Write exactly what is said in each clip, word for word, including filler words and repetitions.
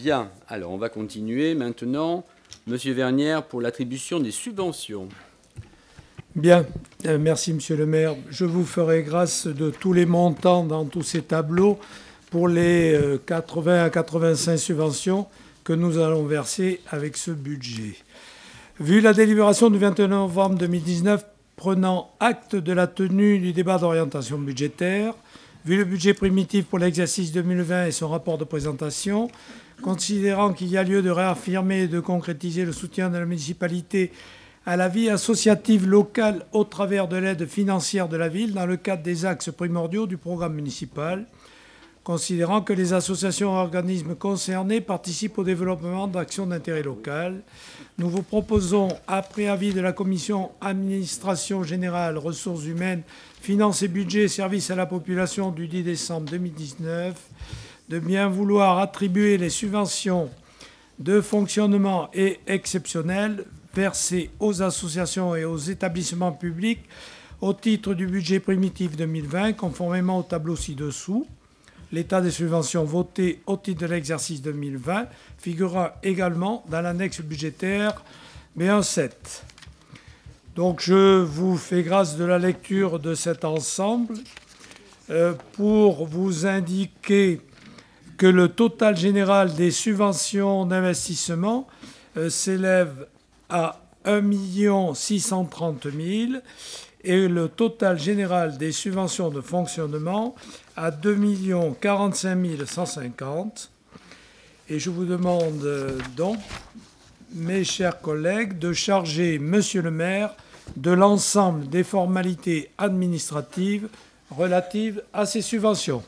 Bien, alors on va continuer maintenant. Monsieur Vernière, pour l'attribution des subventions. Bien, euh, merci Monsieur le maire. Je vous ferai grâce de tous les montants dans tous ces tableaux pour les euh, quatre-vingts à quatre-vingt-cinq subventions que nous allons verser avec ce budget. Vu la délibération du vingt et un novembre deux mille dix-neuf prenant acte de la tenue du débat d'orientation budgétaire, vu le budget primitif pour l'exercice deux mille vingt et son rapport de présentation, considérant qu'il y a lieu de réaffirmer et de concrétiser le soutien de la municipalité à la vie associative locale au travers de l'aide financière de la ville dans le cadre des axes primordiaux du programme municipal, considérant que les associations et organismes concernés participent au développement d'actions d'intérêt local. Nous vous proposons, après avis de la commission administration générale, ressources humaines, finances et budget, services à la population du dix décembre deux mille dix-neuf, de bien vouloir attribuer les subventions de fonctionnement et exceptionnelles versées aux associations et aux établissements publics au titre du budget primitif deux mille vingt, conformément au tableau ci-dessous. L'état des subventions votées au titre de l'exercice deux mille vingt figurera également dans l'annexe budgétaire B un sept. Donc je vous fais grâce de la lecture de cet ensemble euh, pour vous indiquer que le total général des subventions d'investissement euh, s'élève à un million six cent trente mille et le total général des subventions de fonctionnement à deux millions quarante-cinq mille cent cinquante. Et je vous demande donc, mes chers collègues, de charger Monsieur le maire de l'ensemble des formalités administratives relatives à ces subventions.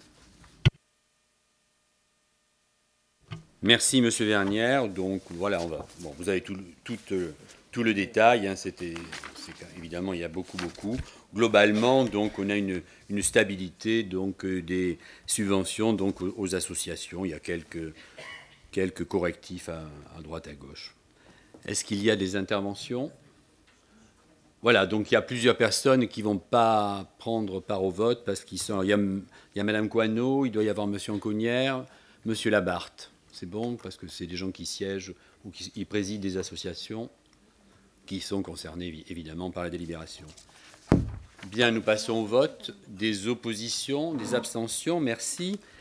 Merci, Monsieur Vernière. Donc voilà, on va. Bon, vous avez tout, tout, tout le détail. Hein, c'était, évidemment, il y a beaucoup, beaucoup. Globalement, donc, on a une, une stabilité donc des subventions donc aux associations. Il y a quelques, quelques correctifs à, à droite, à gauche. Est-ce qu'il y a des interventions ? Voilà, donc il y a plusieurs personnes qui ne vont pas prendre part au vote parce qu'ils sont. Il y a, il y a Madame Coineau, il doit y avoir Monsieur Enconnière, Monsieur Labarthe. C'est bon parce que c'est des gens qui siègent ou qui, qui président des associations qui sont concernés évidemment par la délibération. Bien, nous passons au vote. Des oppositions, des abstentions, merci.